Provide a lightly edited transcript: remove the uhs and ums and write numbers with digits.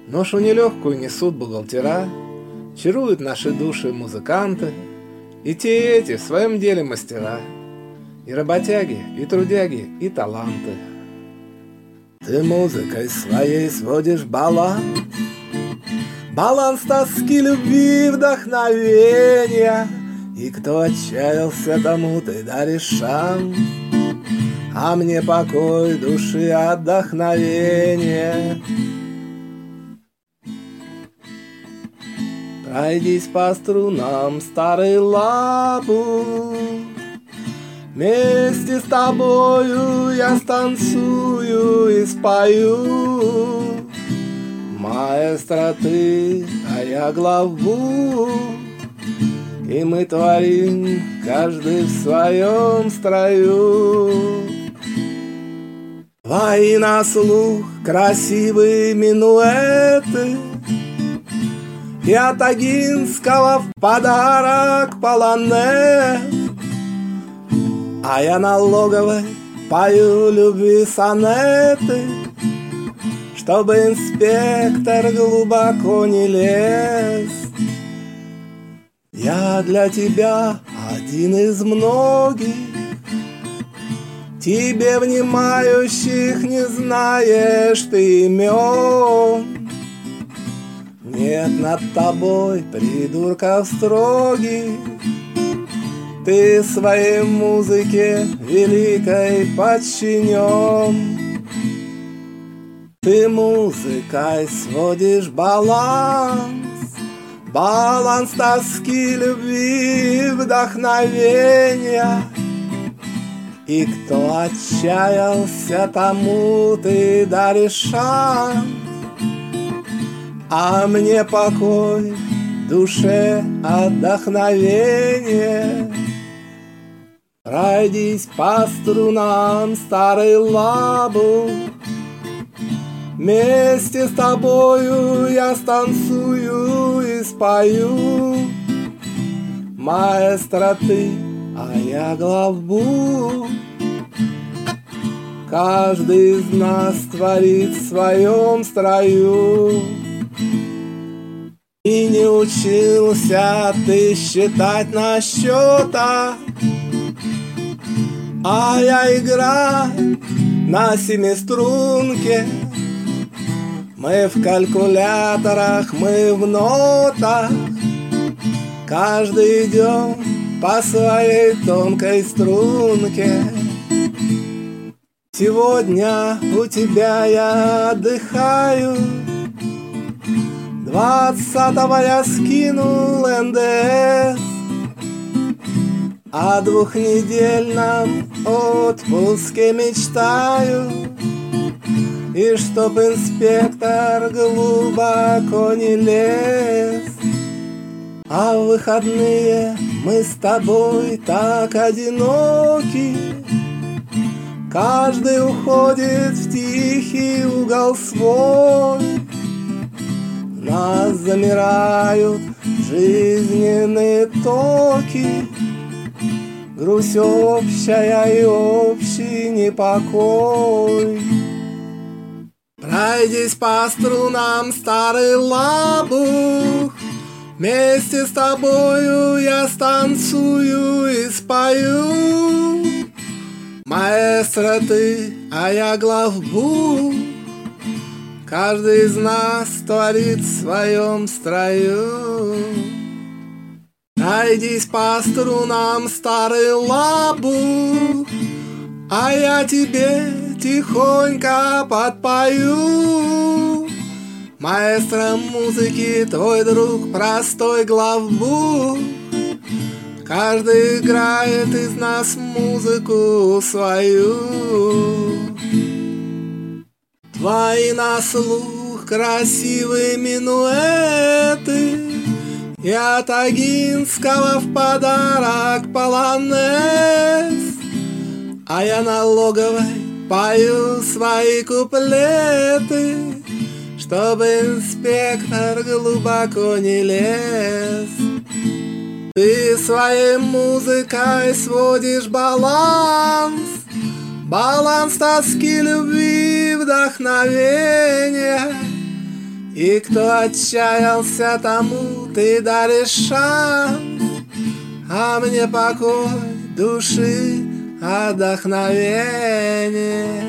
Ношу нелегкую несут бухгалтера, чаруют наши души музыканты, и те, и эти в своем деле мастера, и работяги, и трудяги, и таланты. Ты музыкой своей сводишь баланс, баланс тоски, любви, вдохновения, и кто отчаялся, тому ты даришь шанс, а мне покой души, отдохновение. Пройдись по струнам старой лапу, вместе с тобою я станцую и спою. Маэстро ты, а я главу, и мы творим каждый в своем строю. Твои на слух красивые минуэты, и от Агинского в подарок полонез, а я на Логовой пою любви сонеты, чтобы инспектор глубоко не лез. Я для тебя один из многих, тебе внимающих не знаешь ты имен. Нет над тобой придурков строгих, ты своей музыке великой подчинен. Ты музыкой сводишь баланс, баланс тоски, любви, вдохновения, и кто отчаялся, тому ты даришь шанс, а мне покой, душе отдохновение. Пройдись по струнам старой лабу, вместе с тобою я станцую и спою. Маэстро ты, а я главбух, каждый из нас творит в своем строю. И не учился ты считать на счетах, а я играю на семиструнке. Мы в калькуляторах, мы в нотах, каждый идем по своей тонкой струнке. Сегодня у тебя я отдыхаю, 20-го я скинул НДС, о двухнедельном отпуске мечтаю, и чтоб инспектор глубоко не лез. А в выходные мы с тобой так одиноки, каждый уходит в тихий угол свой. Нас замирают жизненные токи, грусть общая и общий непокой. Пройдись по струнам старый лабух, вместе с тобою я станцую и спою. Маэстро ты, а я главбух, каждый из нас творит в своем строю. Пройдись по струнам старый лабух, а я тебе тихонько подпою. Маэстро музыки, твой друг простой главбух, каждый играет из нас музыку свою. Твои на слух красивые минуэты, и от Агинского в подарок полонез, а я на Логовой пою свои куплеты, чтобы инспектор глубоко не лез. Ты своей музыкой сводишь баланс, баланс тоски, любви, вдохновения, И кто отчаялся, тому ты даришь шанс, а мне покой души, отдохновение.